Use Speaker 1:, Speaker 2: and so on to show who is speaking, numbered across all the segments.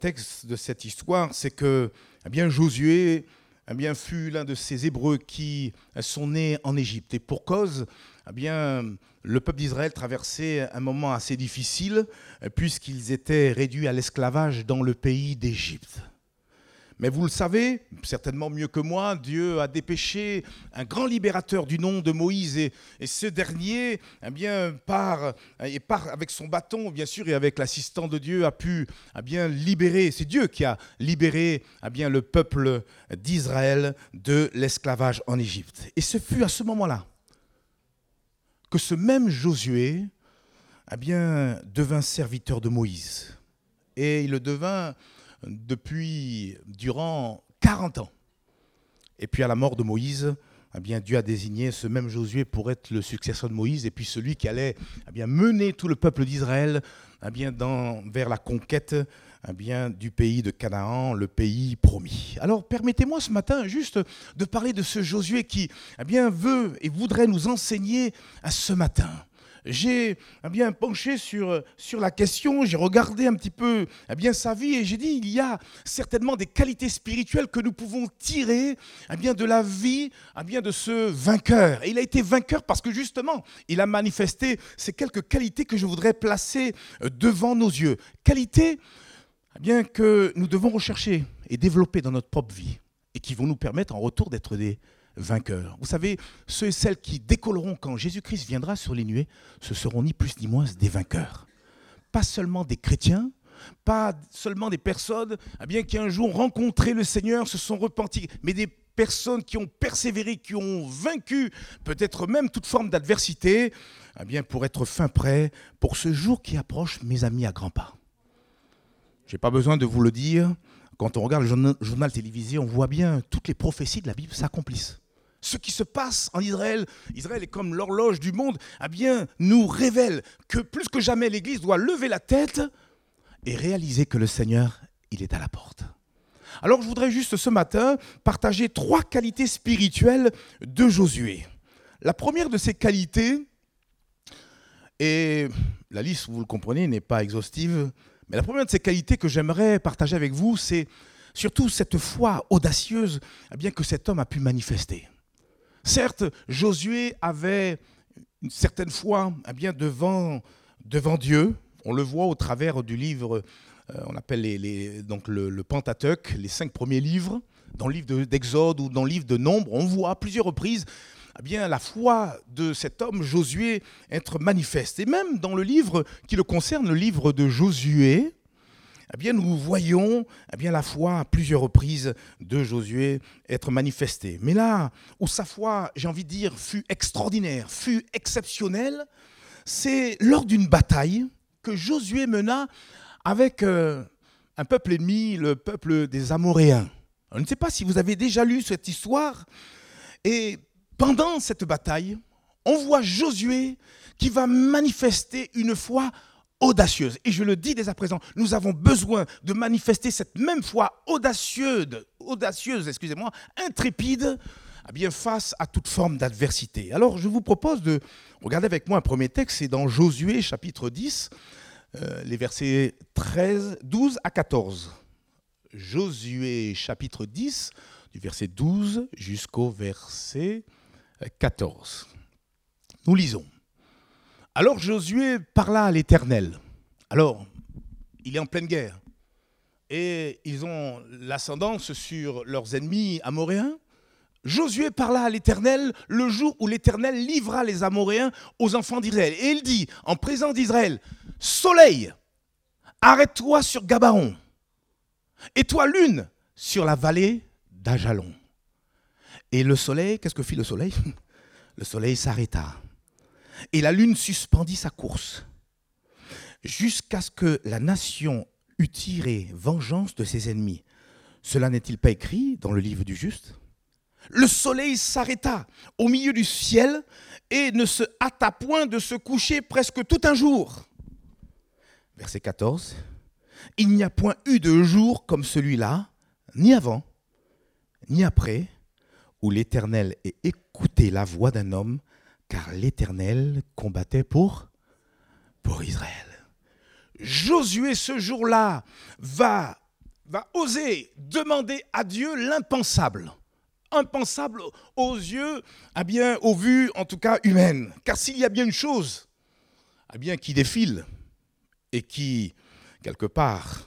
Speaker 1: texte de cette histoire, c'est que Josué fut l'un de ces Hébreux qui sont nés en Égypte. Et pour cause, le peuple d'Israël traversait un moment assez difficile puisqu'ils étaient réduits à l'esclavage dans le pays d'Égypte. Mais vous le savez, certainement mieux que moi, Dieu a dépêché un grand libérateur du nom de Moïse. Et ce dernier, part avec son bâton, bien sûr, et avec l'assistant de Dieu, a pu libérer. C'est Dieu qui a libéré le peuple d'Israël de l'esclavage en Égypte. Et ce fut à ce moment-là que ce même Josué devint serviteur de Moïse. Et il le devint durant 40 ans. Et puis à la mort de Moïse, Dieu a désigné ce même Josué pour être le successeur de Moïse et puis celui qui allait mener tout le peuple d'Israël vers la conquête du pays de Canaan, le pays promis. Alors permettez-moi ce matin juste de parler de ce Josué qui veut et voudrait nous enseigner à ce matin. J'ai penché sur la question, j'ai regardé un petit peu sa vie et j'ai dit il y a certainement des qualités spirituelles que nous pouvons tirer de la vie de ce vainqueur. Et il a été vainqueur parce que justement, il a manifesté ces quelques qualités que je voudrais placer devant nos yeux. Qualités que nous devons rechercher et développer dans notre propre vie et qui vont nous permettre en retour d'être des vainqueurs. Vous savez, ceux et celles qui décolleront quand Jésus-Christ viendra sur les nuées, ce seront ni plus ni moins des vainqueurs. Pas seulement des chrétiens, pas seulement des personnes qui un jour rencontré le Seigneur, se sont repentis, mais des personnes qui ont persévéré, qui ont vaincu peut-être même toute forme d'adversité, pour être fin prêt pour ce jour qui approche, mes amis, à grands pas. Je n'ai pas besoin de vous le dire. Quand on regarde le journal télévisé, on voit bien toutes les prophéties de la Bible s'accomplissent. Ce qui se passe en Israël est comme l'horloge du monde, nous révèle que plus que jamais l'Église doit lever la tête et réaliser que le Seigneur, il est à la porte. Alors je voudrais juste ce matin partager 3 qualités spirituelles de Josué. La première de ces qualités, et la liste, vous le comprenez, n'est pas exhaustive, mais la première de ces qualités que j'aimerais partager avec vous, c'est surtout cette foi audacieuse que cet homme a pu manifester. Certes, Josué avait une certaine foi devant Dieu. On le voit au travers du livre, on appelle le Pentateuque, les 5 premiers livres, dans le livre d'Exode ou dans le livre de Nombre. On voit à plusieurs reprises la foi de cet homme, Josué, être manifeste. Et même dans le livre qui le concerne, le livre de Josué, nous voyons la foi à plusieurs reprises de Josué être manifestée. Mais là où sa foi, j'ai envie de dire, fut extraordinaire, fut exceptionnelle, c'est lors d'une bataille que Josué mena avec un peuple ennemi, le peuple des Amoréens. Je ne sais pas si vous avez déjà lu cette histoire. Et pendant cette bataille, on voit Josué qui va manifester une foi audacieuse. Et je le dis dès à présent, nous avons besoin de manifester cette même foi audacieuse, intrépide, face à toute forme d'adversité. Alors, je vous propose de regarder avec moi un premier texte, c'est dans Josué, chapitre 10, les versets 12 à 14. Josué, chapitre 10, du verset 12 jusqu'au verset 14. Nous lisons. Alors Josué parla à l'Éternel. Alors, il est en pleine guerre. Et ils ont l'ascendance sur leurs ennemis amoréens. Josué parla à l'Éternel le jour où l'Éternel livra les Amoréens aux enfants d'Israël. Et il dit, en présence d'Israël, « Soleil, arrête-toi sur Gabaon, et toi lune, sur la vallée d'Ajalon. » Et le soleil, qu'est-ce que fit le soleil ? Le soleil s'arrêta. Et la lune suspendit sa course, jusqu'à ce que la nation eût tiré vengeance de ses ennemis. Cela n'est-il pas écrit dans le livre du juste ? Le soleil s'arrêta au milieu du ciel et ne se hâta point de se coucher presque tout un jour. Verset 14. Il n'y a point eu de jour comme celui-là, ni avant, ni après, où l'Éternel ait écouté la voix d'un homme, car l'Éternel combattait pour Israël. Josué, ce jour-là, va va oser demander à Dieu l'impensable. Impensable aux yeux, aux vues en tout cas humaines. Car s'il y a bien une chose qui défile et qui, quelque part,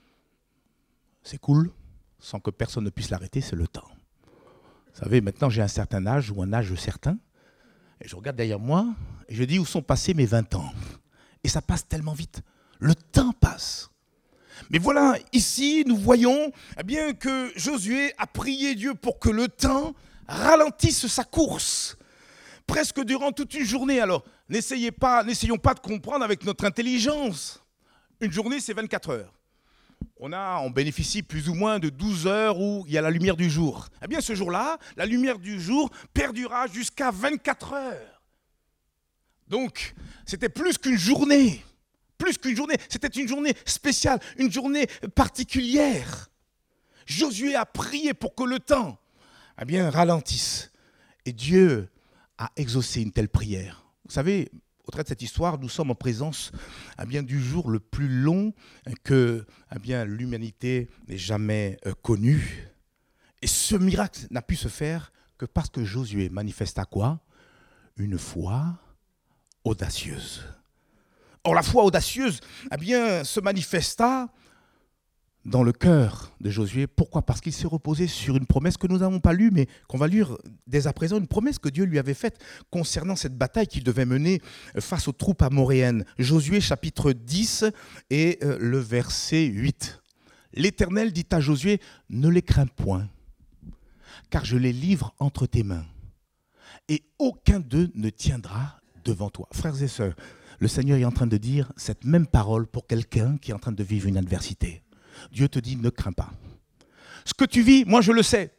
Speaker 1: s'écoule sans que personne ne puisse l'arrêter, c'est le temps. Vous savez, maintenant j'ai un certain âge ou un âge certain, et je regarde derrière moi et je dis où sont passés mes 20 ans. Et ça passe tellement vite. Le temps passe. Mais voilà, ici, nous voyons que Josué a prié Dieu pour que le temps ralentisse sa course, presque durant toute une journée. Alors, n'essayons pas de comprendre avec notre intelligence. Une journée, c'est 24 heures. On bénéficie plus ou moins de 12 heures où il y a la lumière du jour. Ce jour-là, la lumière du jour perdura jusqu'à 24 heures. Donc, c'était plus qu'une journée. C'était une journée spéciale, une journée particulière. Josué a prié pour que le temps ralentisse. Et Dieu a exaucé une telle prière. Vous savez, au travers de cette histoire, nous sommes en présence du jour le plus long que l'humanité n'ait jamais connu. Et ce miracle n'a pu se faire que parce que Josué manifesta quoi ? Une foi audacieuse. Or, la foi audacieuse se manifesta dans le cœur de Josué. Pourquoi ? Parce qu'il s'est reposé sur une promesse que nous n'avons pas lue, mais qu'on va lire dès à présent, une promesse que Dieu lui avait faite concernant cette bataille qu'il devait mener face aux troupes amoréennes. Josué chapitre 10 et le verset 8. L'Éternel dit à Josué, « Ne les crains point, car je les livre entre tes mains, et aucun d'eux ne tiendra devant toi. » Frères et sœurs, le Seigneur est en train de dire cette même parole pour quelqu'un qui est en train de vivre une adversité. Dieu te dit, ne crains pas. Ce que tu vis, moi je le sais.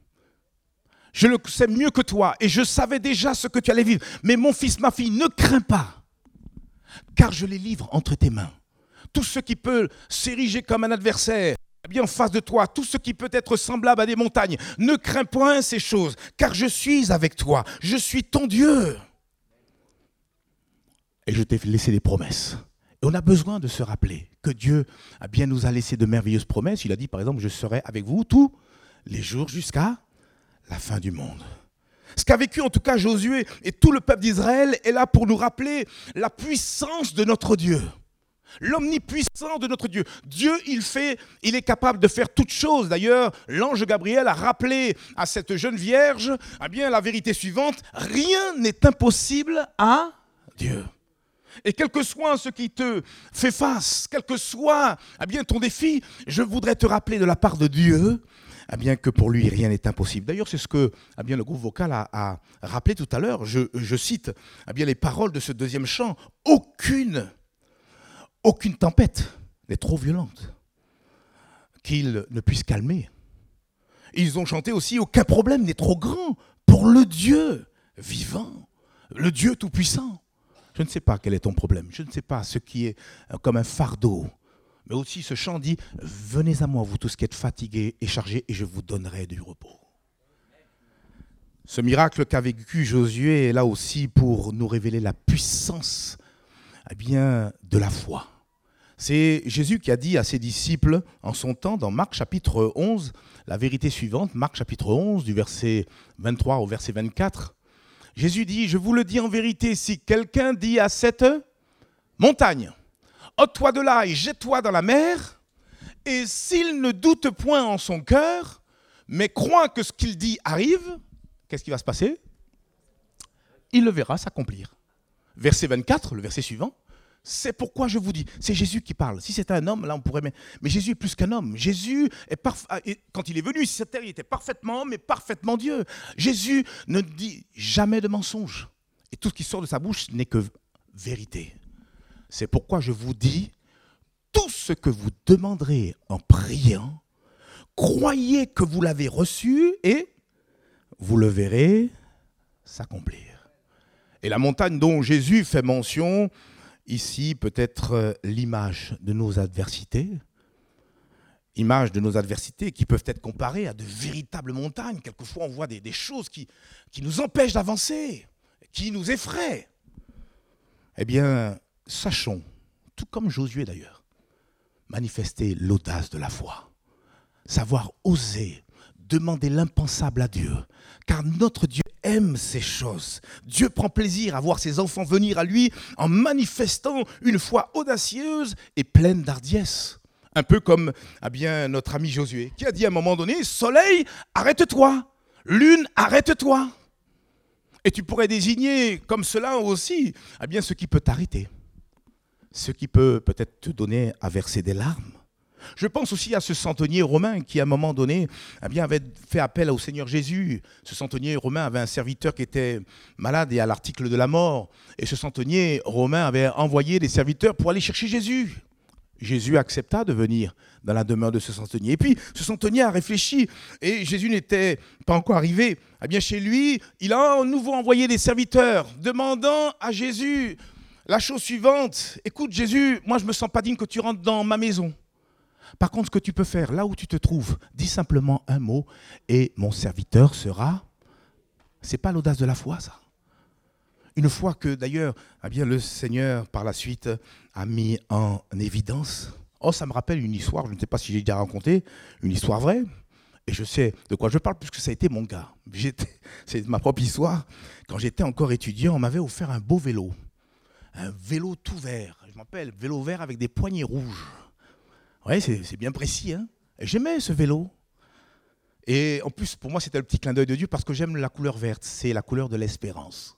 Speaker 1: Je le sais mieux que toi et je savais déjà ce que tu allais vivre. Mais mon fils, ma fille, ne crains pas, car je les livre entre tes mains. Tout ce qui peut s'ériger comme un adversaire, en face de toi, tout ce qui peut être semblable à des montagnes, ne crains point ces choses, car je suis avec toi. Je suis ton Dieu. Et je t'ai laissé des promesses. Et on a besoin de se rappeler que Dieu nous a laissé de merveilleuses promesses. Il a dit par exemple, je serai avec vous tous les jours jusqu'à la fin du monde. Ce qu'a vécu en tout cas Josué et tout le peuple d'Israël est là pour nous rappeler la puissance de notre Dieu. L'omnipuissance de notre Dieu. Dieu, il est capable de faire toutes choses. D'ailleurs, l'ange Gabriel a rappelé à cette jeune vierge la vérité suivante, rien n'est impossible à Dieu. Et quel que soit ce qui te fait face, quel que soit ton défi, je voudrais te rappeler de la part de Dieu que pour lui, rien n'est impossible. D'ailleurs, c'est ce que le groupe vocal a rappelé tout à l'heure. Je cite les paroles de ce deuxième chant. Aucune tempête n'est trop violente qu'il ne puisse calmer. Ils ont chanté aussi, aucun problème n'est trop grand pour le Dieu vivant, le Dieu tout-puissant. Je ne sais pas quel est ton problème, je ne sais pas ce qui est comme un fardeau. Mais aussi ce chant dit, venez à moi vous tous qui êtes fatigués et chargés et je vous donnerai du repos. Ce miracle qu'a vécu Josué est là aussi pour nous révéler la puissance de la foi. C'est Jésus qui a dit à ses disciples en son temps, dans Marc chapitre 11, la vérité suivante, Marc chapitre 11, du verset 23 au verset 24. Jésus dit, je vous le dis en vérité, si quelqu'un dit à cette montagne, ôte-toi de là et jette-toi dans la mer, et s'il ne doute point en son cœur, mais croit que ce qu'il dit arrive, qu'est-ce qui va se passer ? Il le verra s'accomplir. Verset 24, le verset suivant. C'est pourquoi je vous dis, c'est Jésus qui parle. Si c'était un homme, là on pourrait... Mais Jésus est plus qu'un homme. Jésus, quand il est venu sur cette terre, il était parfaitement homme et parfaitement Dieu. Jésus ne dit jamais de mensonge. Et tout ce qui sort de sa bouche n'est que vérité. C'est pourquoi je vous dis, tout ce que vous demanderez en priant, croyez que vous l'avez reçu et vous le verrez s'accomplir. Et la montagne dont Jésus fait mention... Ici, peut-être l'image de nos adversités, images de nos adversités qui peuvent être comparées à de véritables montagnes. Quelquefois, on voit des choses qui nous empêchent d'avancer, qui nous effraient. Eh bien, sachons, tout comme Josué d'ailleurs, manifester l'audace de la foi. savoir oser demander l'impensable à Dieu. Car notre Dieu aime ces choses. Dieu prend plaisir à voir ses enfants venir à lui en manifestant une foi audacieuse et pleine d'hardiesse. Un peu comme notre ami Josué, qui a dit à un moment donné, « Soleil, arrête-toi. Lune, arrête-toi. » Et tu pourrais désigner comme cela aussi ce qui peut t'arrêter. Ce qui peut peut-être te donner à verser des larmes. Je pense aussi à ce centenier romain qui, à un moment donné, avait fait appel au Seigneur Jésus. Ce centenier romain avait un serviteur qui était malade et à l'article de la mort. Et ce centenier romain avait envoyé des serviteurs pour aller chercher Jésus. Jésus accepta de venir dans la demeure de ce centenier. Et puis, ce centenier a réfléchi et Jésus n'était pas encore arrivé. Chez lui, il a à nouveau envoyé des serviteurs demandant à Jésus la chose suivante. « Écoute Jésus, moi je ne me sens pas digne que tu rentres dans ma maison. Par contre, ce que tu peux faire, là où tu te trouves, dis simplement un mot et mon serviteur sera... » C'est pas l'audace de la foi, ça. Une fois que, d'ailleurs, le Seigneur, par la suite, a mis en évidence. Oh, ça me rappelle une histoire, je ne sais pas si j'ai déjà raconté, une histoire vraie. Et je sais de quoi je parle, puisque ça a été mon cas. C'est ma propre histoire. Quand j'étais encore étudiant, on m'avait offert un beau vélo. Un vélo tout vert. Je m'appelle vélo vert avec des poignées rouges. Oui, c'est bien précis. Hein. Et j'aimais ce vélo. Et en plus, pour moi, c'était le petit clin d'œil de Dieu parce que j'aime la couleur verte. C'est la couleur de l'espérance.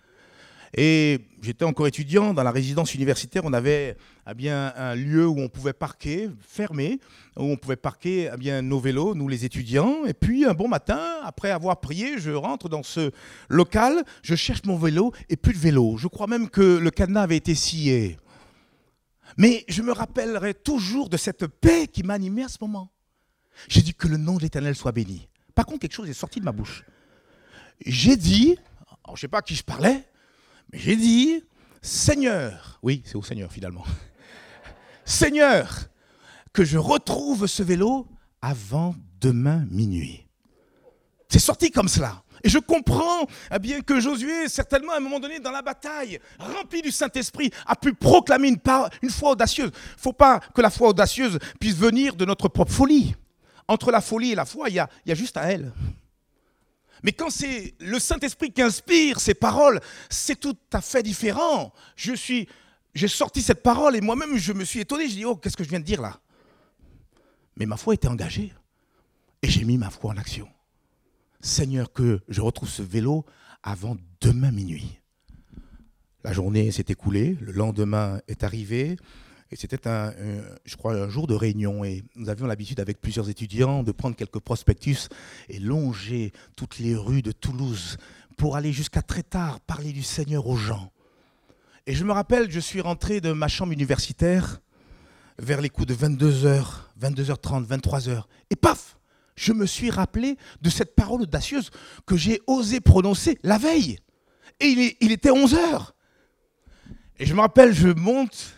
Speaker 1: Et j'étais encore étudiant, dans la résidence universitaire, on avait un lieu où on pouvait parquer, fermé, où on pouvait parquer nos vélos, nous les étudiants. Et puis un bon matin, après avoir prié, je rentre dans ce local, je cherche mon vélo et plus de vélo. Je crois même que le cadenas avait été scié. Mais je me rappellerai toujours de cette paix qui m'animait à ce moment. J'ai dit que le nom de l'Éternel soit béni. Par contre, quelque chose est sorti de ma bouche. J'ai dit, alors je ne sais pas à qui je parlais, mais j'ai dit, Seigneur, oui, c'est au Seigneur finalement, Seigneur, que je retrouve ce vélo avant demain minuit. C'est sorti comme cela. Et je comprends que Josué, certainement à un moment donné dans la bataille, rempli du Saint-Esprit, a pu proclamer une foi audacieuse. Il ne faut pas que la foi audacieuse puisse venir de notre propre folie. Entre la folie et la foi, il y a juste à elle. Mais quand c'est le Saint-Esprit qui inspire ces paroles, c'est tout à fait différent. J'ai sorti cette parole et moi-même, je me suis étonné. Je dis, oh, qu'est-ce que je viens de dire là? Mais ma foi était engagée. Et j'ai mis ma foi en action. Seigneur, que je retrouve ce vélo avant demain minuit. La journée s'est écoulée, le lendemain est arrivé. Et c'était je crois, un jour de réunion. Et nous avions l'habitude avec plusieurs étudiants de prendre quelques prospectus et longer toutes les rues de Toulouse pour aller jusqu'à très tard parler du Seigneur aux gens. Et je me rappelle, je suis rentré de ma chambre universitaire vers les coups de 22h, 22h30, 23h. Et paf, je me suis rappelé de cette parole audacieuse que j'ai osé prononcer la veille. Et il était 11h. Et je me rappelle, je monte...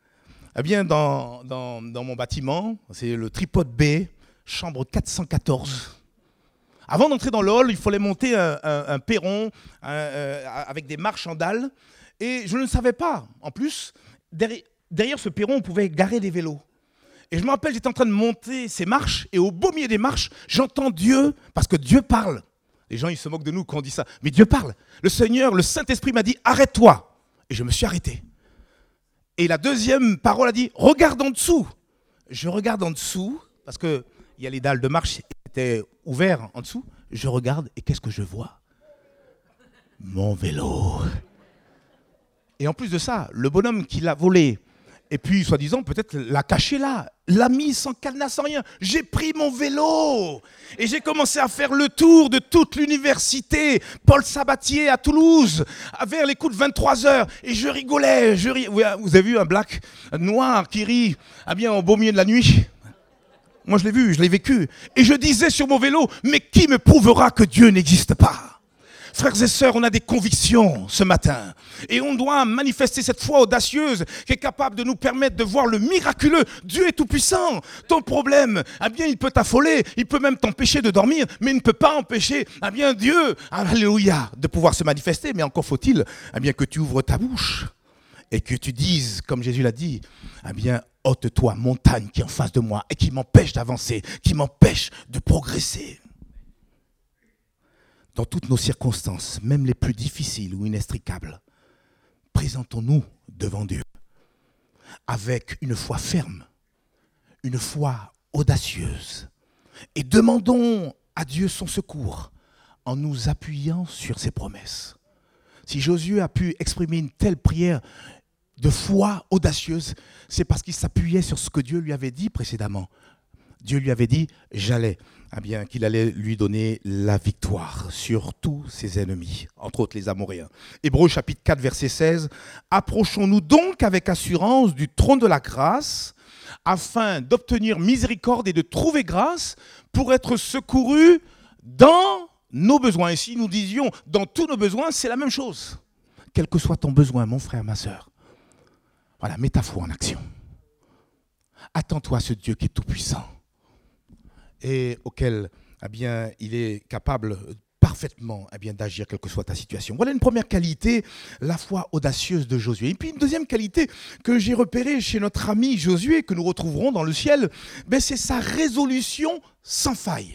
Speaker 1: dans mon bâtiment, c'est le tripode B, chambre 414. Avant d'entrer dans le hall, il fallait monter un perron avec des marches en dalle. Et je ne savais pas. En plus, derrière ce perron, on pouvait garer des vélos. Et je me rappelle, j'étais en train de monter ces marches. Et au beau milieu des marches, j'entends Dieu, parce que Dieu parle. Les gens, ils se moquent de nous quand on dit ça. Mais Dieu parle. Le Seigneur, le Saint-Esprit m'a dit, arrête-toi. Et je me suis arrêté. Et la deuxième parole a dit, regarde en dessous. Je regarde en dessous, parce qu'il y a les dalles de marche qui étaient ouvertes en dessous. Je regarde et qu'est-ce que je vois? Mon vélo. Et en plus de ça, le bonhomme qui l'a volé, et puis soi-disant peut-être l'a caché là, l'a mis sans cadenas, sans rien. J'ai pris mon vélo et j'ai commencé à faire le tour de toute l'université Paul Sabatier à Toulouse, vers les coups de 23h. Et je rigolais. Vous avez vu un black, un noir qui rit au beau milieu de la nuit? Moi je l'ai vu, je l'ai vécu. Et je disais sur mon vélo, mais qui me prouvera que Dieu n'existe pas? Frères et sœurs, on a des convictions ce matin. Et on doit manifester cette foi audacieuse qui est capable de nous permettre de voir le miraculeux. Dieu est tout puissant. Ton problème, il peut t'affoler, il peut même t'empêcher de dormir, mais il ne peut pas empêcher, Dieu, alléluia, de pouvoir se manifester. Mais encore faut-il, que tu ouvres ta bouche et que tu dises, comme Jésus l'a dit, ôte-toi, montagne qui est en face de moi et qui m'empêche d'avancer, qui m'empêche de progresser. Dans toutes nos circonstances, même les plus difficiles ou inextricables, présentons-nous devant Dieu avec une foi ferme, une foi audacieuse et demandons à Dieu son secours en nous appuyant sur ses promesses. Si Josué a pu exprimer une telle prière de foi audacieuse, c'est parce qu'il s'appuyait sur ce que Dieu lui avait dit précédemment. Dieu lui avait dit qu'il allait lui donner la victoire sur tous ses ennemis, entre autres les Amoréens. Hébreux chapitre 4, verset 16. Approchons-nous donc avec assurance du trône de la grâce, afin d'obtenir miséricorde et de trouver grâce pour être secourus dans nos besoins. Et si nous disions dans tous nos besoins, c'est la même chose. Quel que soit ton besoin, mon frère, ma sœur, voilà, mets ta foi en action. Attends-toi à ce Dieu qui est tout-puissant et auquel il est capable parfaitement d'agir quelle que soit ta situation. Voilà une première qualité, la foi audacieuse de Josué. Et puis une deuxième qualité que j'ai repérée chez notre ami Josué, que nous retrouverons dans le ciel, c'est sa résolution sans faille.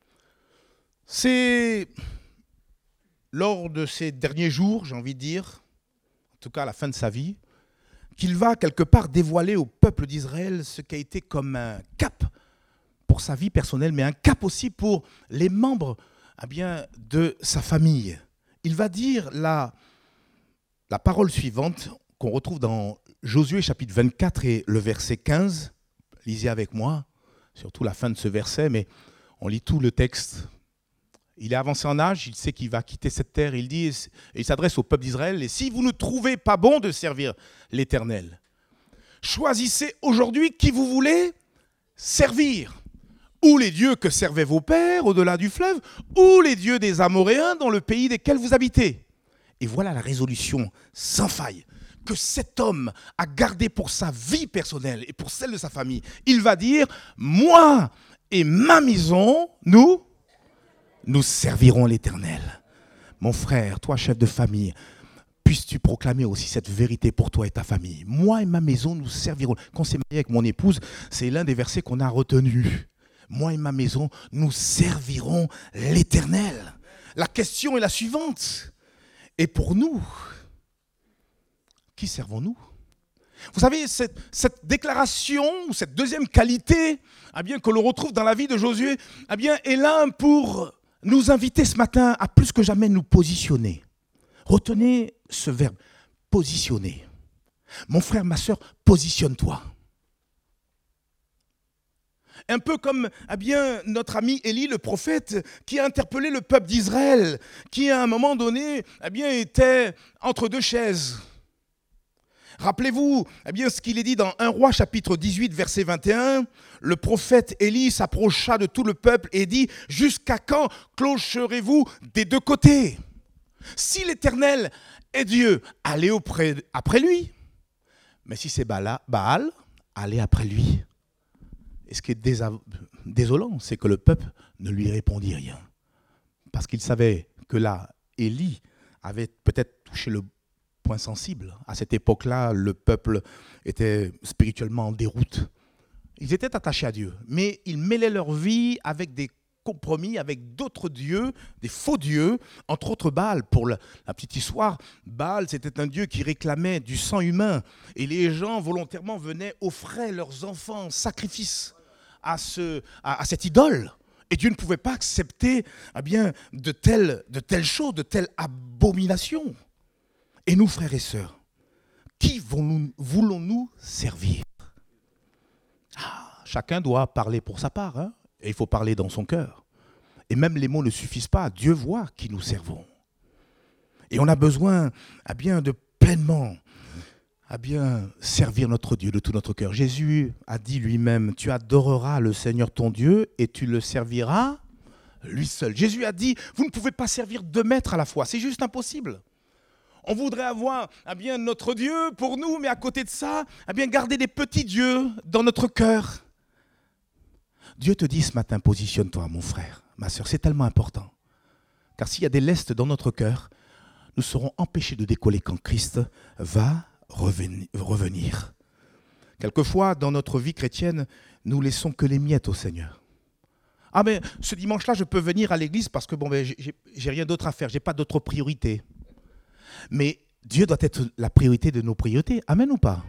Speaker 1: C'est lors de ces derniers jours, j'ai envie de dire, en tout cas à la fin de sa vie, qu'il va quelque part dévoiler au peuple d'Israël ce qui a été comme un cap pour sa vie personnelle, mais un cap aussi pour les membres de sa famille. Il va dire la parole suivante qu'on retrouve dans Josué chapitre 24 et le verset 15. Lisez avec moi, surtout la fin de ce verset, mais on lit tout le texte. Il est avancé en âge, il sait qu'il va quitter cette terre. Il dit, et il s'adresse au peuple d'Israël, « Et si vous ne trouvez pas bon de servir l'Éternel, choisissez aujourd'hui qui vous voulez servir. Ou les dieux que servaient vos pères au-delà du fleuve, ou les dieux des Amoréens dans le pays desquels vous habitez. » Et voilà la résolution sans faille que cet homme a gardée pour sa vie personnelle et pour celle de sa famille. Il va dire, « Moi et ma maison, nous servirons l'Éternel. » Mon frère, toi chef de famille, puisses-tu proclamer aussi cette vérité pour toi et ta famille. Moi et ma maison, nous servirons. Quand on s'est marié avec mon épouse, c'est l'un des versets qu'on a retenu. Moi et ma maison, nous servirons l'Éternel. La question est la suivante. Et pour nous, qui servons-nous ? Vous savez, cette déclaration, ou cette deuxième qualité, que l'on retrouve dans la vie de Josué, est là pour nous inviter ce matin à plus que jamais nous positionner. Retenez ce verbe, positionner. Mon frère, ma sœur, positionne-toi. Un peu comme notre ami Élie, le prophète, qui a interpellé le peuple d'Israël, qui à un moment donné était entre deux chaises. Rappelez-vous ce qu'il est dit dans 1 Roi chapitre 18 verset 21. Le prophète Élie s'approcha de tout le peuple et dit « Jusqu'à quand clocherez-vous des deux côtés ? Si l'Éternel est Dieu, allez après lui. Mais si c'est Baal, allez après lui. » Et ce qui est désolant, c'est que le peuple ne lui répondit rien. Parce qu'il savait que là, Élie avait peut-être touché le point sensible. À cette époque-là, le peuple était spirituellement en déroute. Ils étaient attachés à Dieu, mais ils mêlaient leur vie avec des compromis, avec d'autres dieux, des faux dieux, entre autres Baal. Pour la petite histoire, Baal, c'était un dieu qui réclamait du sang humain. Et les gens, volontairement, venaient offrir leurs enfants en sacrifice à cette idole. Et Dieu ne pouvait pas accepter de telles choses, de telles abominations. Et nous, frères et sœurs, qui voulons-nous servir ? Chacun doit parler pour sa part, et il faut parler dans son cœur. Et même les mots ne suffisent pas. Dieu voit qui nous servons. Et on a besoin de pleinement servir notre Dieu de tout notre cœur. Jésus a dit lui-même, tu adoreras le Seigneur ton Dieu et tu le serviras lui seul. Jésus a dit, vous ne pouvez pas servir deux maîtres à la fois, c'est juste impossible. On voudrait avoir notre Dieu pour nous, mais à côté de ça, garder des petits dieux dans notre cœur. Dieu te dit ce matin, positionne-toi mon frère, ma sœur, c'est tellement important. Car s'il y a des lestes dans notre cœur, nous serons empêchés de décoller quand Christ va revenir. Quelquefois, dans notre vie chrétienne, nous laissons que les miettes au Seigneur. Ah mais ce dimanche-là, je peux venir à l'église parce que j'ai rien d'autre à faire, j'ai pas d'autre priorité. Mais Dieu doit être la priorité de nos priorités. Amen ou pas?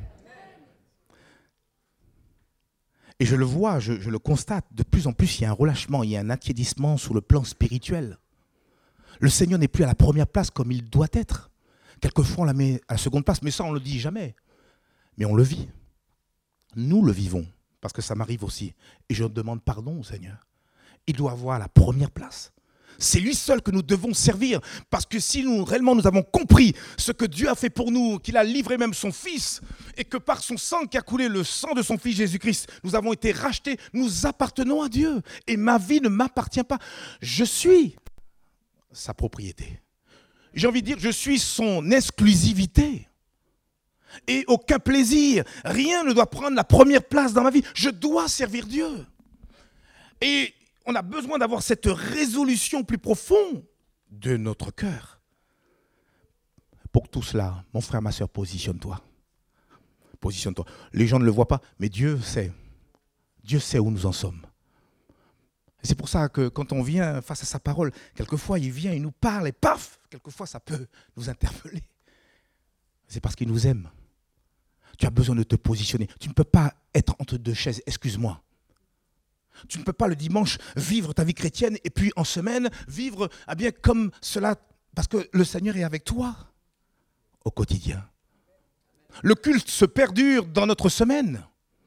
Speaker 1: Et je le vois, je le constate, de plus en plus, il y a un relâchement, il y a un attiédissement sur le plan spirituel. Le Seigneur n'est plus à la première place comme il doit être. Quelquefois, on la met à la seconde place, mais ça, on ne le dit jamais. Mais on le vit. Nous le vivons, parce que ça m'arrive aussi. Et je demande pardon au Seigneur. Il doit avoir la première place. C'est lui seul que nous devons servir, parce que si réellement nous avons compris ce que Dieu a fait pour nous, qu'il a livré même son Fils, et que par son sang qui a coulé, le sang de son Fils Jésus-Christ, nous avons été rachetés, nous appartenons à Dieu. Et ma vie ne m'appartient pas. Je suis sa propriété. J'ai envie de dire, je suis son exclusivité. Et aucun plaisir, rien ne doit prendre la première place dans ma vie. Je dois servir Dieu. Et on a besoin d'avoir cette résolution plus profonde de notre cœur. Pour tout cela, mon frère, ma soeur, positionne-toi. Positionne-toi. Les gens ne le voient pas, mais Dieu sait. Dieu sait où nous en sommes. Et c'est pour ça que quand on vient face à sa parole, quelquefois il vient, il nous parle et paf, quelquefois ça peut nous interpeller. C'est parce qu'il nous aime. Tu as besoin de te positionner. Tu ne peux pas être entre deux chaises, excuse-moi. Tu ne peux pas le dimanche vivre ta vie chrétienne et puis en semaine vivre bien comme cela, parce que le Seigneur est avec toi au quotidien. Le culte se perdure dans notre semaine.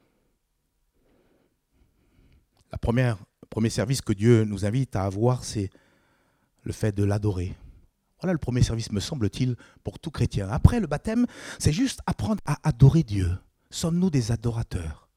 Speaker 1: Le premier service que Dieu nous invite à avoir, c'est le fait de l'adorer. Voilà le premier service, me semble-t-il, pour tout chrétien. Après le baptême, c'est juste apprendre à adorer Dieu. Sommes-nous des adorateurs?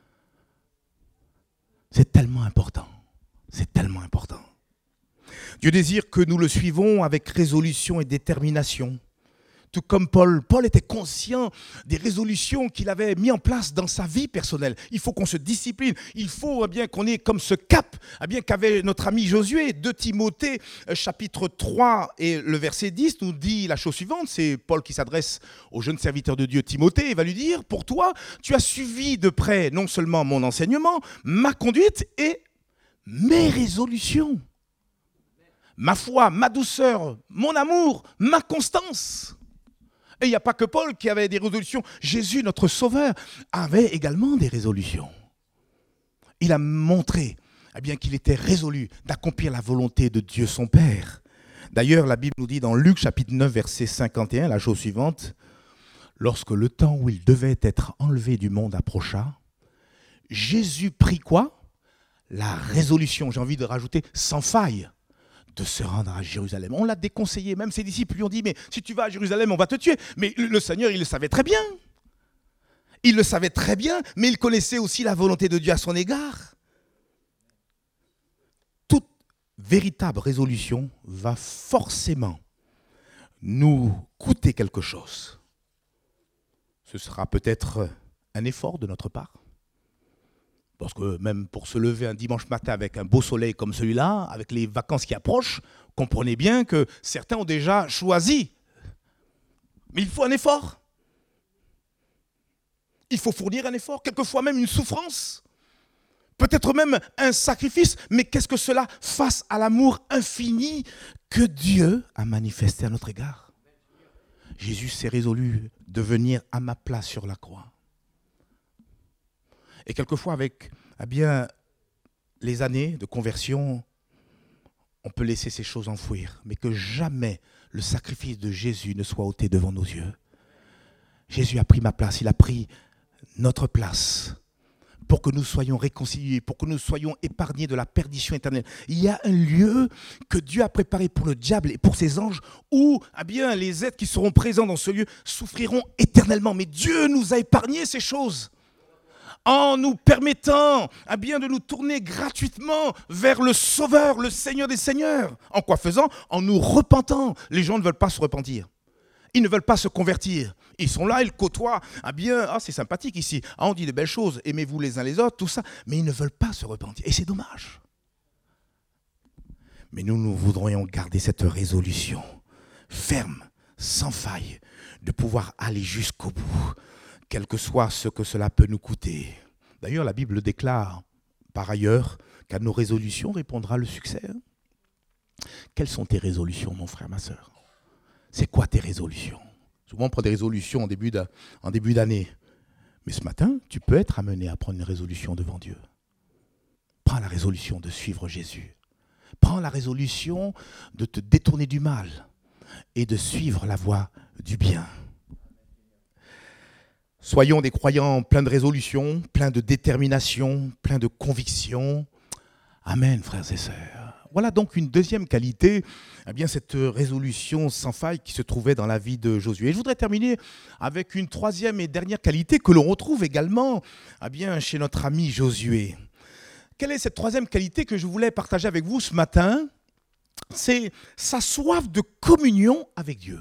Speaker 1: C'est tellement important. C'est tellement important. Dieu désire que nous le suivons avec résolution et détermination. Tout comme Paul. Paul était conscient des résolutions qu'il avait mises en place dans sa vie personnelle. Il faut qu'on se discipline. Il faut bien qu'on ait comme ce cap qu'avait notre ami Josué. 2 Timothée, chapitre 3 et le verset 10 nous dit la chose suivante. C'est Paul qui s'adresse au jeune serviteur de Dieu Timothée. Il va lui dire, pour toi, tu as suivi de près non seulement mon enseignement, ma conduite et mes résolutions. Ma foi, ma douceur, mon amour, ma constance. Et il n'y a pas que Paul qui avait des résolutions. Jésus, notre Sauveur, avait également des résolutions. Il a montré qu'il était résolu d'accomplir la volonté de Dieu son Père. D'ailleurs, la Bible nous dit dans Luc chapitre 9, verset 51, la chose suivante. Lorsque le temps où il devait être enlevé du monde approcha, Jésus prit quoi? La résolution, j'ai envie de rajouter, sans faille, de se rendre à Jérusalem. On l'a déconseillé, même ses disciples lui ont dit, mais si tu vas à Jérusalem, on va te tuer. Mais le Seigneur, il le savait très bien. Il le savait très bien, mais il connaissait aussi la volonté de Dieu à son égard. Toute véritable résolution va forcément nous coûter quelque chose. Ce sera peut-être un effort de notre part. Parce que même pour se lever un dimanche matin avec un beau soleil comme celui-là, avec les vacances qui approchent, comprenez bien que certains ont déjà choisi. Mais il faut un effort. Il faut fournir un effort, quelquefois même une souffrance. Peut-être même un sacrifice. Mais qu'est-ce que cela face à l'amour infini que Dieu a manifesté à notre égard? Jésus s'est résolu de venir à ma place sur la croix. Et quelquefois, avec les années de conversion, on peut laisser ces choses enfouir. Mais que jamais le sacrifice de Jésus ne soit ôté devant nos yeux. Jésus a pris ma place, il a pris notre place pour que nous soyons réconciliés, pour que nous soyons épargnés de la perdition éternelle. Il y a un lieu que Dieu a préparé pour le diable et pour ses anges où les êtres qui seront présents dans ce lieu souffriront éternellement. Mais Dieu nous a épargné ces choses, en nous permettant de nous tourner gratuitement vers le Sauveur, le Seigneur des Seigneurs. En quoi faisant? En nous repentant. Les gens ne veulent pas se repentir. Ils ne veulent pas se convertir. Ils sont là, ils côtoient. C'est sympathique ici. On dit de belles choses. Aimez-vous les uns les autres, tout ça. Mais ils ne veulent pas se repentir. Et c'est dommage. Mais nous voudrions garder cette résolution ferme, sans faille, de pouvoir aller jusqu'au bout. quel que soit ce que cela peut nous coûter. D'ailleurs, la Bible déclare par ailleurs qu'à nos résolutions répondra le succès. Quelles sont tes résolutions, mon frère, ma sœur? C'est quoi tes résolutions? Souvent, on prend des résolutions en début d'année. Mais ce matin, tu peux être amené à prendre une résolution devant Dieu. Prends la résolution de suivre Jésus. Prends la résolution de te détourner du mal et de suivre la voie du bien. Soyons des croyants pleins de résolutions, pleins de détermination, pleins de conviction. Amen, frères et sœurs. Voilà donc une deuxième qualité, cette résolution sans faille qui se trouvait dans la vie de Josué. Et je voudrais terminer avec une troisième et dernière qualité que l'on retrouve également chez notre ami Josué. Quelle est cette troisième qualité que je voulais partager avec vous ce matin? C'est sa soif de communion avec Dieu.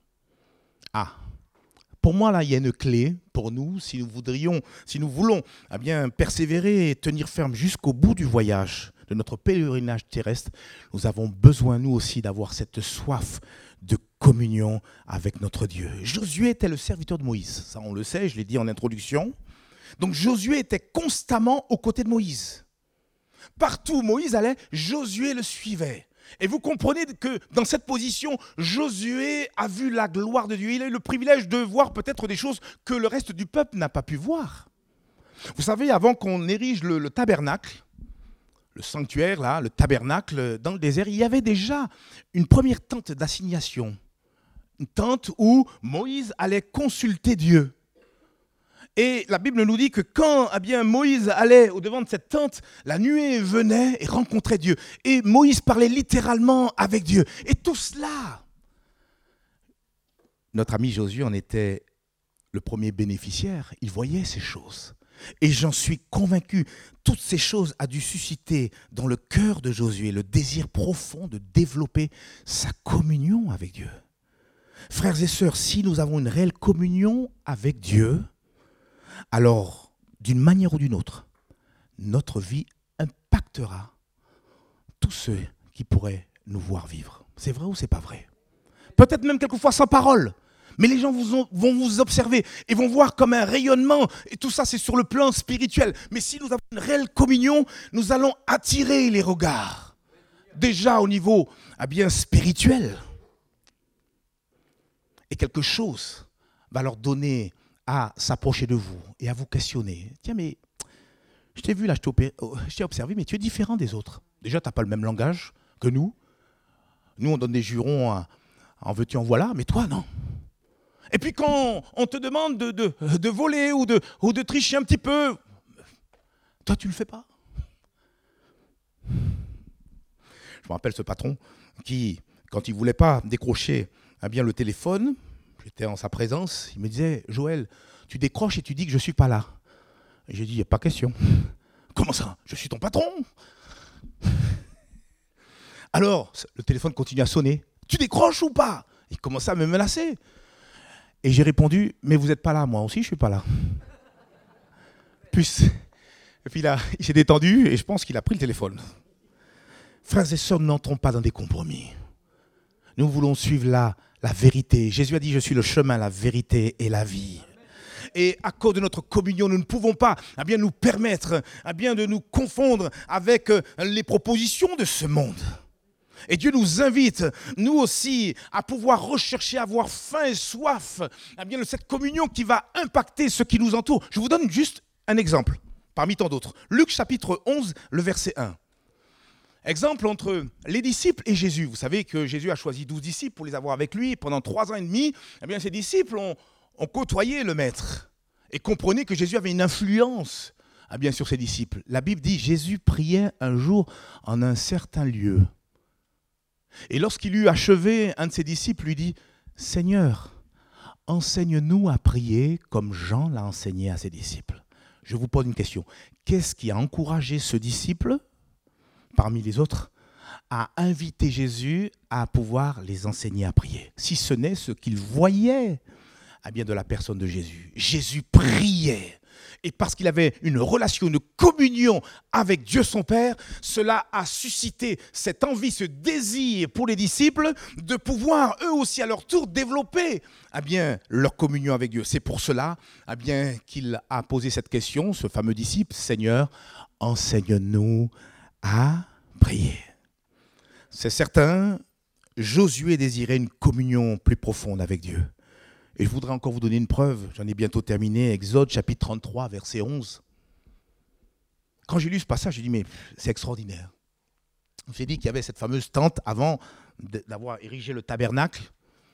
Speaker 1: Pour moi, là, il y a une clé pour nous, si nous voulons persévérer et tenir ferme jusqu'au bout du voyage, de notre pèlerinage terrestre. Nous avons besoin, nous aussi, d'avoir cette soif de communion avec notre Dieu. Josué était le serviteur de Moïse, ça on le sait, je l'ai dit en introduction. Donc Josué était constamment aux côtés de Moïse. Partout où Moïse allait, Josué le suivait. Et vous comprenez que dans cette position, Josué a vu la gloire de Dieu. Il a eu le privilège de voir peut-être des choses que le reste du peuple n'a pas pu voir. Vous savez, avant qu'on érige le tabernacle, le sanctuaire, là, le tabernacle dans le désert, il y avait déjà une première tente d'assignation. Une tente où Moïse allait consulter Dieu. Et la Bible nous dit que quand Moïse allait au-devant de cette tente, la nuée venait et rencontrait Dieu. Et Moïse parlait littéralement avec Dieu. Et tout cela, notre ami Josué en était le premier bénéficiaire. Il voyait ces choses. Et j'en suis convaincu, toutes ces choses ont dû susciter dans le cœur de Josué le désir profond de développer sa communion avec Dieu. Frères et sœurs, si nous avons une réelle communion avec Dieu, alors, d'une manière ou d'une autre, notre vie impactera tous ceux qui pourraient nous voir vivre. C'est vrai ou c'est pas vrai? Peut-être même quelquefois sans parole. Mais les gens vont vous observer et vont voir comme un rayonnement. Et tout ça, c'est sur le plan spirituel. Mais si nous avons une réelle communion, nous allons attirer les regards. Déjà au niveau spirituel. Et quelque chose va leur donner à s'approcher de vous et à vous questionner. Tiens, mais je t'ai vu là, je t'ai observé, mais tu es différent des autres. Déjà, tu n'as pas le même langage que nous. Nous, on donne des jurons en veux-tu, en voilà, mais toi, non. Et puis quand on te demande de voler ou de tricher un petit peu, toi, tu ne le fais pas. Je me rappelle ce patron qui, quand il ne voulait pas décrocher le téléphone, j'étais en sa présence, il me disait « Joël, tu décroches et tu dis que je ne suis pas là. » Et j'ai dit « Il n'y a pas question. » « Comment ça? Je suis ton patron. » Alors, le téléphone continue à sonner. « Tu décroches ou pas ?» Il commençait à me menacer. Et j'ai répondu, mais vous n'êtes pas là, moi aussi je ne suis pas là. Et puis là, il s'est détendu et je pense qu'il a pris le téléphone. Frères et sœurs, n'entrons pas dans des compromis. Nous voulons suivre la vérité. Jésus a dit, je suis le chemin, la vérité et la vie. Et à cause de notre communion, nous ne pouvons pas nous permettre de nous confondre avec les propositions de ce monde. Et Dieu nous invite, nous aussi, à pouvoir rechercher, avoir faim et soif de cette communion qui va impacter ce qui nous entoure. Je vous donne juste un exemple, parmi tant d'autres. Luc chapitre 11, le verset 1. Exemple entre les disciples et Jésus. Vous savez que Jésus a choisi 12 disciples pour les avoir avec lui. Pendant 3 ans et demi, ces disciples ont côtoyé le Maître. Et comprenez que Jésus avait une influence sur ses disciples. La Bible dit, Jésus priait un jour en un certain lieu. Et lorsqu'il eut achevé, un de ses disciples lui dit « Seigneur, enseigne-nous à prier comme Jean l'a enseigné à ses disciples. » Je vous pose une question. Qu'est-ce qui a encouragé ce disciple, parmi les autres, à inviter Jésus à pouvoir les enseigner à prier? Si ce n'est ce qu'il voyait de la personne de Jésus. Jésus priait. et parce qu'il avait une relation, une communion avec Dieu son Père, cela a suscité cette envie, ce désir pour les disciples de pouvoir eux aussi à leur tour développer leur communion avec Dieu. C'est pour cela qu'il a posé cette question, ce fameux disciple, Seigneur, enseigne-nous à prier. C'est certain, Josué désirait une communion plus profonde avec Dieu. Et je voudrais encore vous donner une preuve, j'en ai bientôt terminé, Exode chapitre 33, verset 11. Quand j'ai lu ce passage, j'ai dit, mais c'est extraordinaire. J'ai dit qu'il y avait cette fameuse tente avant d'avoir érigé le tabernacle.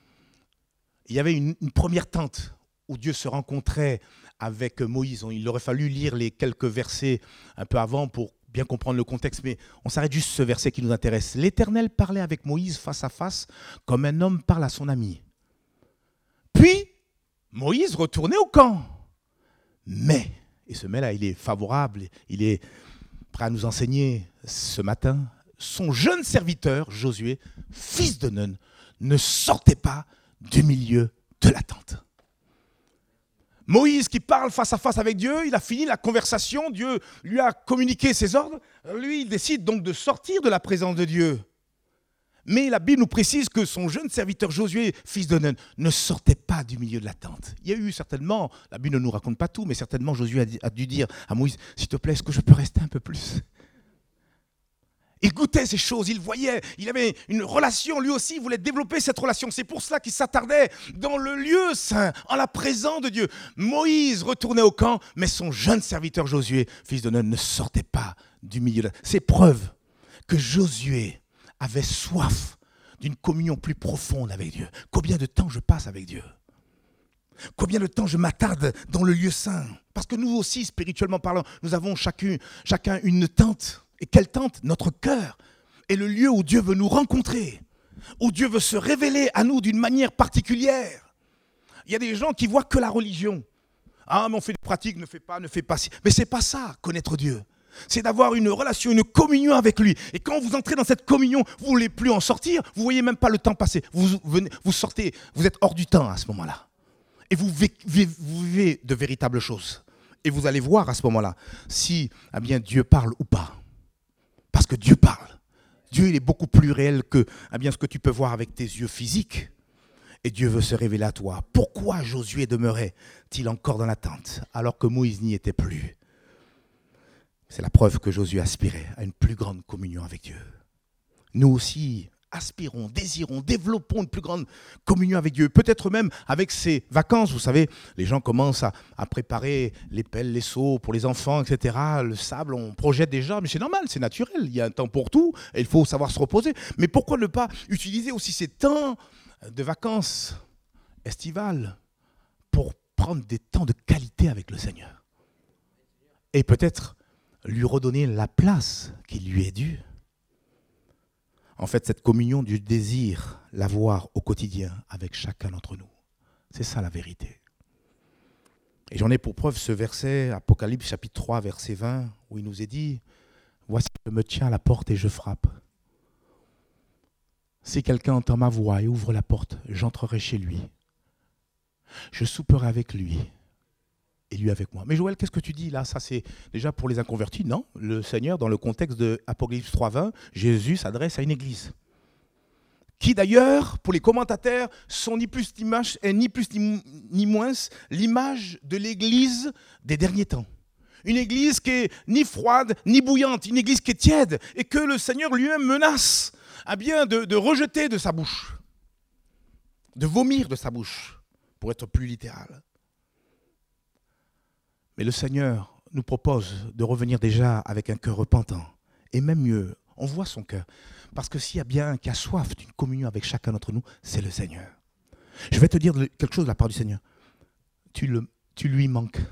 Speaker 1: Il y avait une première tente où Dieu se rencontrait avec Moïse. Il aurait fallu lire les quelques versets un peu avant pour bien comprendre le contexte, mais on s'arrête juste ce verset qui nous intéresse. L'Éternel parlait avec Moïse face à face comme un homme parle à son ami. Puis, Moïse retournait au camp. Mais, et ce mais-là, il est favorable, il est prêt à nous enseigner ce matin, son jeune serviteur, Josué, fils de Nun, ne sortait pas du milieu de la tente. Moïse qui parle face à face avec Dieu, il a fini la conversation, Dieu lui a communiqué ses ordres, lui il décide donc de sortir de la présence de Dieu. Mais la Bible nous précise que son jeune serviteur Josué, fils de Nun, ne sortait pas du milieu de la tente. Il y a eu certainement, la Bible ne nous raconte pas tout, mais certainement Josué a dû dire à Moïse, s'il te plaît, est-ce que je peux rester un peu plus ? Il goûtait ces choses, il voyait, il avait une relation, lui aussi, il voulait développer cette relation. C'est pour cela qu'il s'attardait dans le lieu saint, en la présence de Dieu. Moïse retournait au camp, mais son jeune serviteur Josué, fils de Nun, ne sortait pas du milieu de la tente. C'est preuve que Josué avait soif d'une communion plus profonde avec Dieu. Combien de temps je passe avec Dieu ? Combien de temps je m'attarde dans le lieu saint ? Parce que nous aussi, spirituellement parlant, nous avons chacun une tente. Et quelle tente ? Notre cœur est le lieu où Dieu veut nous rencontrer, où Dieu veut se révéler à nous d'une manière particulière. Il y a des gens qui voient que la religion. Ah, mais on fait des pratiques, ne fais pas ci. Mais c'est pas ça, connaître Dieu. C'est d'avoir une relation, une communion avec lui. Et quand vous entrez dans cette communion, vous ne voulez plus en sortir, vous ne voyez même pas le temps passer. Vous sortez, vous êtes hors du temps à ce moment-là. Et vous vivez de véritables choses. Et vous allez voir à ce moment-là si Dieu parle ou pas. Parce que Dieu parle. Dieu, il est beaucoup plus réel que ce que tu peux voir avec tes yeux physiques. Et Dieu veut se révéler à toi. Pourquoi Josué demeurait-il encore dans la tente alors que Moïse n'y était plus ? C'est la preuve que Josué aspirait à une plus grande communion avec Dieu. Nous aussi aspirons, désirons, développons une plus grande communion avec Dieu. Peut-être même avec ces vacances, vous savez, les gens commencent à préparer les pelles, les seaux pour les enfants, etc. Le sable, on projette déjà, mais c'est normal, c'est naturel. Il y a un temps pour tout et il faut savoir se reposer. Mais pourquoi ne pas utiliser aussi ces temps de vacances estivales pour prendre des temps de qualité avec le Seigneur ? Et peut-être lui redonner la place qui lui est due. En fait, cette communion du désir, l'avoir au quotidien avec chacun d'entre nous. C'est ça la vérité. Et j'en ai pour preuve ce verset, Apocalypse chapitre 3, verset 20, où il nous est dit, « Voici, je me tiens à la porte et je frappe. Si quelqu'un entend ma voix et ouvre la porte, j'entrerai chez lui. Je souperai avec lui. Et lui avec moi. » Mais Joël, qu'est-ce que tu dis là ? Ça, c'est déjà pour les inconvertis. Non, le Seigneur, dans le contexte de Apocalypse 3.20, Jésus s'adresse à une église. Qui d'ailleurs, pour les commentateurs, sont ni plus ni moins l'image de l'église des derniers temps. Une église qui est ni froide, ni bouillante, une église qui est tiède, et que le Seigneur lui-même menace de rejeter de sa bouche, de vomir de sa bouche, pour être plus littéral. Mais le Seigneur nous propose de revenir déjà avec un cœur repentant. Et même mieux, on voit son cœur. Parce que s'il y a bien un qui a soif d'une communion avec chacun d'entre nous, c'est le Seigneur. Je vais te dire quelque chose de la part du Seigneur. Tu lui manques.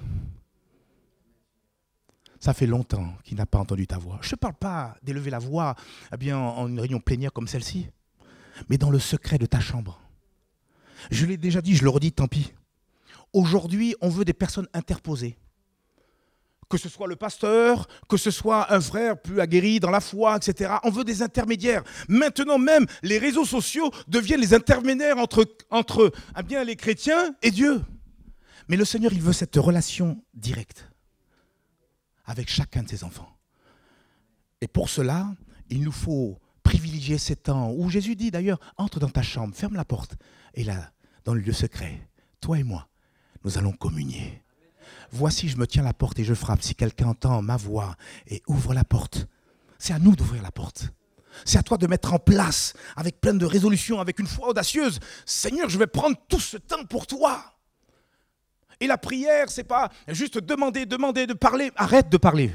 Speaker 1: Ça fait longtemps qu'il n'a pas entendu ta voix. Je ne parle pas d'élever la voix en une réunion plénière comme celle-ci, mais dans le secret de ta chambre. Je l'ai déjà dit, je le redis, tant pis. Aujourd'hui, on veut des personnes interposées. Que ce soit le pasteur, que ce soit un frère plus aguerri dans la foi, etc. On veut des intermédiaires. Maintenant même, les réseaux sociaux deviennent les intermédiaires entre les chrétiens et Dieu. Mais le Seigneur, il veut cette relation directe. avec chacun de ses enfants. Et pour cela, il nous faut privilégier ces temps où Jésus dit d'ailleurs, entre dans ta chambre, ferme la porte. Et là, dans le lieu secret, toi et moi, nous allons communier. Voici, je me tiens à la porte et je frappe. Si quelqu'un entend ma voix et ouvre la porte, c'est à nous d'ouvrir la porte. C'est à toi de mettre en place, avec plein de résolutions, avec une foi audacieuse. Seigneur, je vais prendre tout ce temps pour toi. Et la prière, c'est pas juste demander, de parler. Arrête de parler.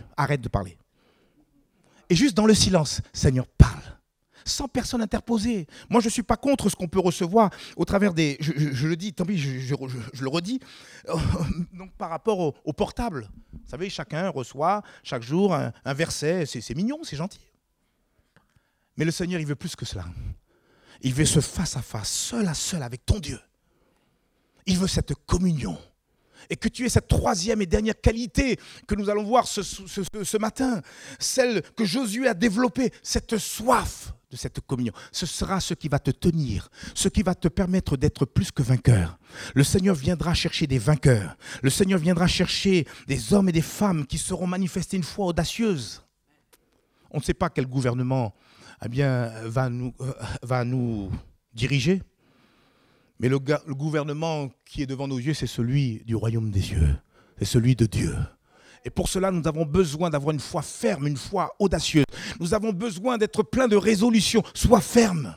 Speaker 1: Et juste dans le silence, Seigneur, parle. Sans personne interposée. Moi, je ne suis pas contre ce qu'on peut recevoir au travers des... Je le dis, tant pis, je le redis. Donc, par rapport au portable. Vous savez, chacun reçoit chaque jour un verset. C'est mignon, c'est gentil. Mais le Seigneur, il veut plus que cela. Il veut ce face à face, seul à seul avec ton Dieu. Il veut cette communion. Et que tu aies cette troisième et dernière qualité que nous allons voir ce matin, celle que Josué a développée, cette soif de cette communion. Ce sera ce qui va te tenir, ce qui va te permettre d'être plus que vainqueur. Le Seigneur viendra chercher des vainqueurs. Le Seigneur viendra chercher des hommes et des femmes qui seront manifestés une foi audacieuse. On ne sait pas quel gouvernement va nous diriger. Mais le gouvernement qui est devant nos yeux, c'est celui du royaume des cieux. C'est celui de Dieu. Et pour cela, nous avons besoin d'avoir une foi ferme, une foi audacieuse. Nous avons besoin d'être plein de résolutions. Sois ferme.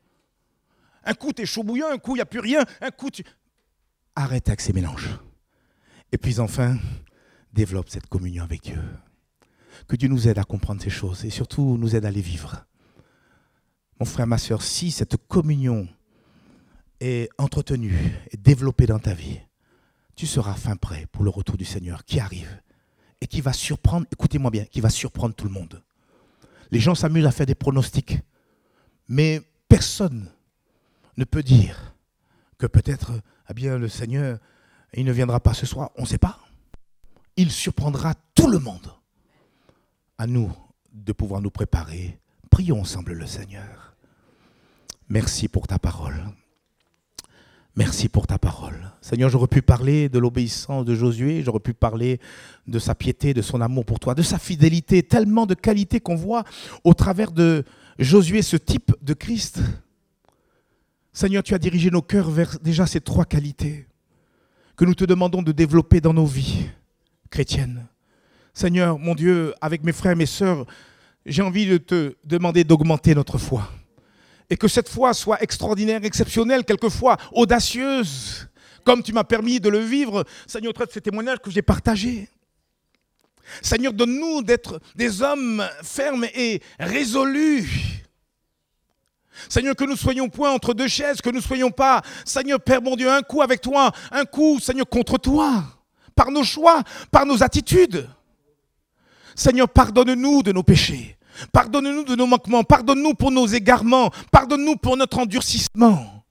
Speaker 1: Un coup, tu es chaud bouillant, un coup, il n'y a plus rien. Un coup, arrête avec ces mélanges. Et puis enfin, développe cette communion avec Dieu. Que Dieu nous aide à comprendre ces choses et surtout nous aide à les vivre. Mon frère, ma soeur, si cette communion est entretenu et développé dans ta vie, tu seras fin prêt pour le retour du Seigneur qui arrive et qui va surprendre, écoutez-moi bien, qui va surprendre tout le monde. Les gens s'amusent à faire des pronostics, mais personne ne peut dire que peut-être le Seigneur, il ne viendra pas ce soir, on ne sait pas. Il surprendra tout le monde. À nous de pouvoir nous préparer. Prions ensemble le Seigneur. Merci pour ta parole. Merci pour ta parole. Seigneur, j'aurais pu parler de l'obéissance de Josué, j'aurais pu parler de sa piété, de son amour pour toi, de sa fidélité, tellement de qualités qu'on voit au travers de Josué, ce type de Christ. Seigneur, tu as dirigé nos cœurs vers déjà ces trois qualités que nous te demandons de développer dans nos vies chrétiennes. Seigneur, mon Dieu, avec mes frères et mes sœurs, j'ai envie de te demander d'augmenter notre foi. Et que cette foi soit extraordinaire, exceptionnelle, quelquefois audacieuse, comme tu m'as permis de le vivre, Seigneur, au travers de ces témoignages que j'ai partagés. Seigneur, donne-nous d'être des hommes fermes et résolus. Seigneur, que nous ne soyons point entre deux chaises, que nous ne soyons pas, Seigneur, Père mon Dieu, un coup avec toi, un coup, Seigneur, contre toi, par nos choix, par nos attitudes. Seigneur, pardonne-nous de nos péchés. Pardonne-nous de nos manquements, pardonne-nous pour nos égarements, pardonne-nous pour notre endurcissement.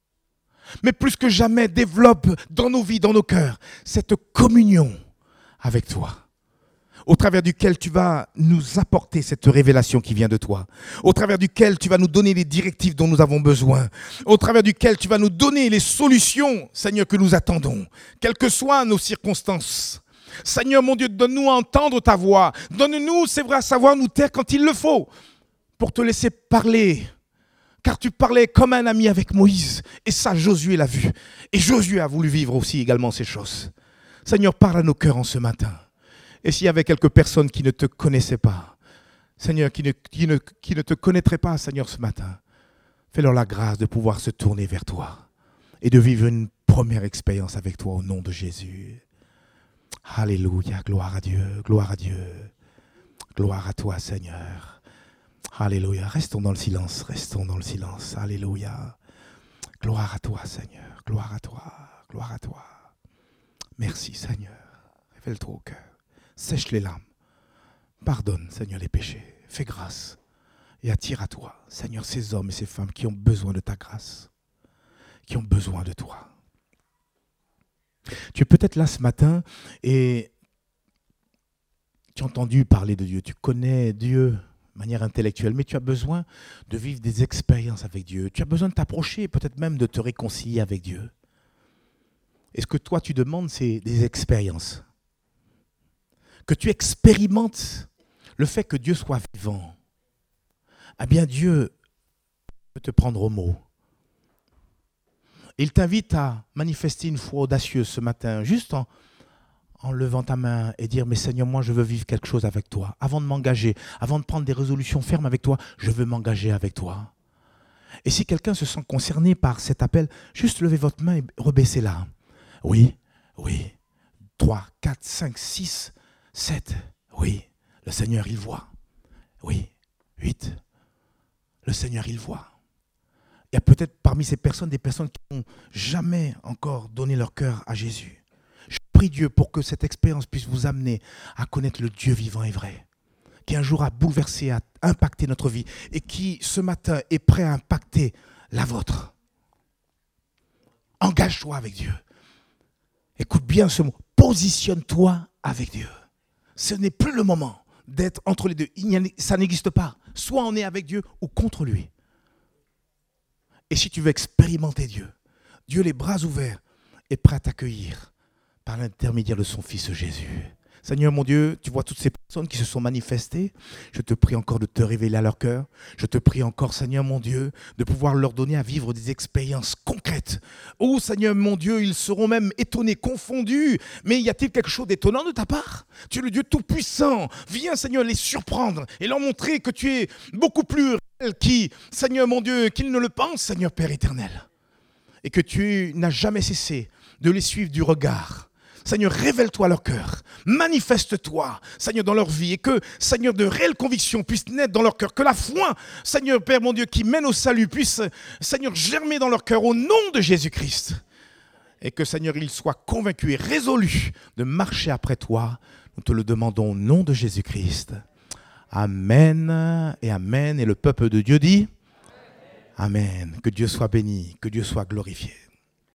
Speaker 1: Mais plus que jamais, développe dans nos vies, dans nos cœurs, cette communion avec toi, au travers duquel tu vas nous apporter cette révélation qui vient de toi, au travers duquel tu vas nous donner les directives dont nous avons besoin, au travers duquel tu vas nous donner les solutions, Seigneur, que nous attendons, quelles que soient nos circonstances. Seigneur mon Dieu, donne-nous à entendre ta voix. Donne-nous, c'est vrai, à savoir nous taire quand il le faut, pour te laisser parler. Car tu parlais comme un ami avec Moïse. Et ça, Josué l'a vu. Et Josué a voulu vivre aussi également ces choses. Seigneur, parle à nos cœurs en ce matin. Et s'il y avait quelques personnes qui ne te connaissaient pas, Seigneur, qui ne te connaîtraient pas, Seigneur, ce matin, fais-leur la grâce de pouvoir se tourner vers toi et de vivre une première expérience avec toi au nom de Jésus. Alléluia, gloire à Dieu, gloire à Dieu, gloire à toi Seigneur. Alléluia, restons dans le silence, alléluia. Gloire à toi Seigneur, gloire à toi, gloire à toi. Merci Seigneur, révèle-toi au cœur, sèche les larmes, pardonne Seigneur les péchés, fais grâce et attire à toi Seigneur ces hommes et ces femmes qui ont besoin de ta grâce, qui ont besoin de toi. Tu es peut-être là ce matin et tu as entendu parler de Dieu, tu connais Dieu de manière intellectuelle, mais tu as besoin de vivre des expériences avec Dieu. Tu as besoin de t'approcher, peut-être même de te réconcilier avec Dieu. Et ce que toi tu demandes, c'est des expériences. que tu expérimentes le fait que Dieu soit vivant, eh bien Dieu peut te prendre au mot. Il t'invite à manifester une foi audacieuse ce matin, juste en levant ta main et dire « Mais Seigneur, moi je veux vivre quelque chose avec toi. Avant de m'engager, avant de prendre des résolutions fermes avec toi, je veux m'engager avec toi. » Et si quelqu'un se sent concerné par cet appel, juste levez votre main et rebaissez-la. Oui, oui. 3, 4, 5, 6, 7. Oui, le Seigneur, il voit. Oui, 8. Le Seigneur, il voit. Il y a peut-être parmi ces personnes des personnes qui n'ont jamais encore donné leur cœur à Jésus. Je prie Dieu pour que cette expérience puisse vous amener à connaître le Dieu vivant et vrai, qui un jour a bouleversé, a impacté notre vie et qui ce matin est prêt à impacter la vôtre. Engage-toi avec Dieu. Écoute bien ce mot. Positionne-toi avec Dieu. Ce n'est plus le moment d'être entre les deux. Ça n'existe pas. Soit on est avec Dieu ou contre lui. Et si tu veux expérimenter Dieu, Dieu les bras ouverts est prêt à t'accueillir par l'intermédiaire de son Fils Jésus. Seigneur mon Dieu, tu vois toutes ces personnes qui se sont manifestées. Je te prie encore de te révéler à leur cœur. Je te prie encore, Seigneur mon Dieu, de pouvoir leur donner à vivre des expériences concrètes. Oh Seigneur mon Dieu, ils seront même étonnés, confondus. Mais y a-t-il quelque chose d'étonnant de ta part? Tu es le Dieu Tout-Puissant. Viens Seigneur les surprendre et leur montrer que tu es beaucoup plus réel Seigneur mon Dieu, qu'ils ne le pensent, Seigneur Père éternel. Et que tu n'as jamais cessé de les suivre du regard. Seigneur, révèle-toi à leur cœur, manifeste-toi, Seigneur, dans leur vie et que, Seigneur, de réelles convictions puissent naître dans leur cœur, que la foi, Seigneur, Père mon Dieu, qui mène au salut puisse, Seigneur, germer dans leur cœur au nom de Jésus-Christ et que, Seigneur, ils soient convaincus et résolus de marcher après toi. Nous te le demandons au nom de Jésus-Christ. Amen et Amen. Et le peuple de Dieu dit Amen. Que Dieu soit béni, que Dieu soit glorifié.